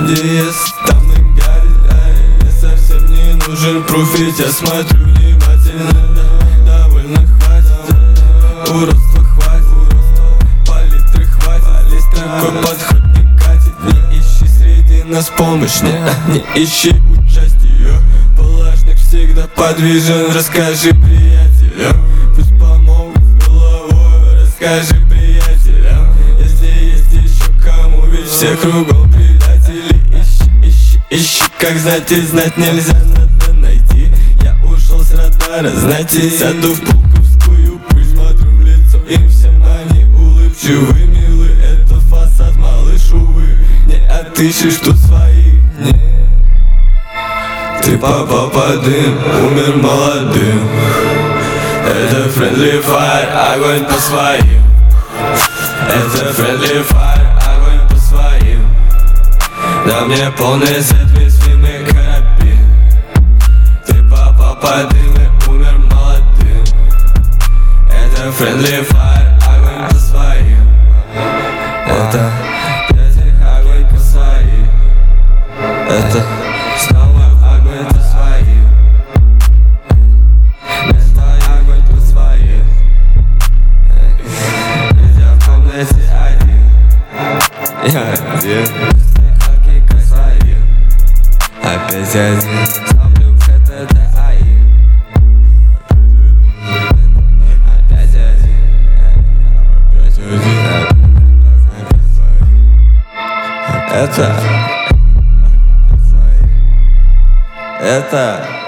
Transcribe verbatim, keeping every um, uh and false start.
подъезд, там и горит, ай, мне совсем не нужен профит. Я смотрю внимательно, довольно хватит, уродства хватит, палитры хватит, здесь такой подход не катит. Не ищи среди нас помощь, не, не ищи участие. Палашник всегда подвижен, расскажи приятелям, пусть помогут с головой, расскажи приятелям. Если есть еще кому, ведь все кругом предатели. Ищи, ищи, ищи, как знать и знать нельзя, надо найти. Я ушел с радара, знаете, сяду в Пулковскую, пусть смотрю в лицо им всем, они улыбчивы, милы. Это фасад, малыш, увы, не отыщешь тут своих, не. Ты попал под дым, умер молодым. Это friendly fire, огонь по своим. Это friendly fire, огонь по своим. На мне полный сет, весьмый карабин. Ты попал под дым и умер молодым. Это friendly fire, огонь по своим. Это огонь по своим. Это снова огонь по своим. Это огонь по своим. Я в комнате один. Я один. Огонь по своим. Опять один. Ставлю в ХТТ АИ. Опять один. Опять один. Это Это